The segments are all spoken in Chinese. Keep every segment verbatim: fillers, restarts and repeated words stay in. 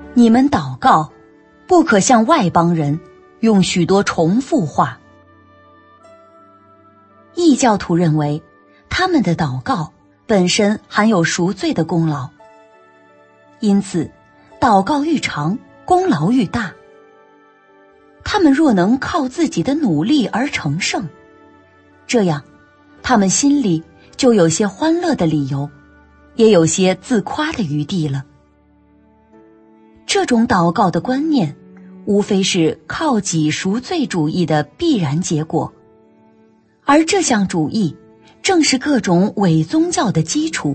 你们祷告，不可像外邦人，用许多重复话。异教徒认为，他们的祷告本身含有赎罪的功劳，因此祷告愈长，功劳愈大。他们若能靠自己的努力而成圣，这样他们心里就有些欢乐的理由，也有些自夸的余地了。这种祷告的观念，无非是靠己赎罪主义的必然结果，而这项主义正是各种伪宗教的基础。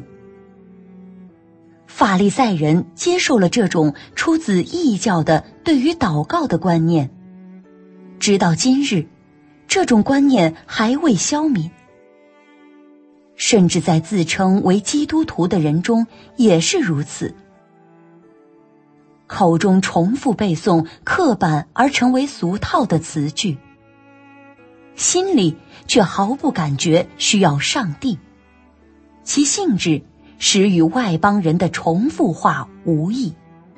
法利赛人接受了这种出自异教的对于祷告的观念，直到今日，这种观念还未消泯，甚至在自称为基督徒的人中也是如此。口中重复背诵刻板而成为俗套的词句，心里却毫不感觉需要上帝，其性质实与外邦人的重复话无异。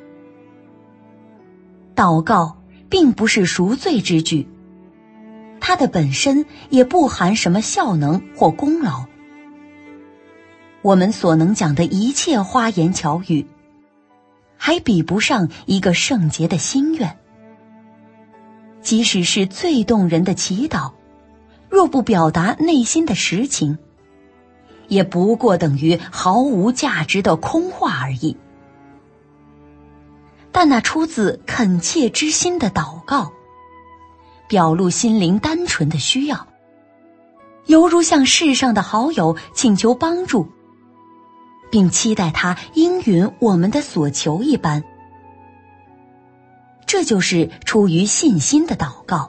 祷告并不是赎罪之举，它的本身也不含什么效能或功劳。我们所能讲的一切花言巧语，还比不上一个圣洁的心愿。即使是最动人的祈祷，若不表达内心的实情，也不过等于毫无价值的空话而已。但那出自恳切之心的祷告，表露心灵单纯的需要，犹如向世上的好友请求帮助，并期待他应允我们的所求一般。这就是出于信心的祷告。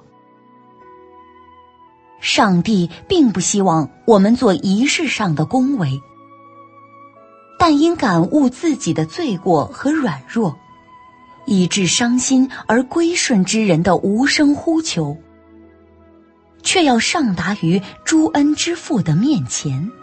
上帝并不希望我们做仪式上的恭维，但因感悟自己的罪过和软弱，以致伤心而归顺之人的无声呼求，却要上达于诸恩之父的面前。